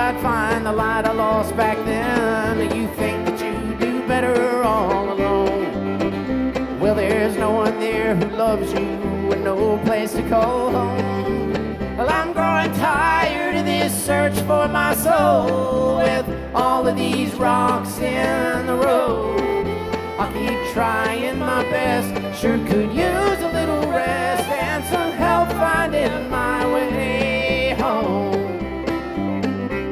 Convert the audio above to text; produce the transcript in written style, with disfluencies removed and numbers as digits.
I'd find the light I lost back then. You think that you do better all alone. Well, there's no one there who loves you and no place to call home. Well, I'm growing tired of this search for my soul with all of these rocks in the road. I'll keep trying my best, sure could use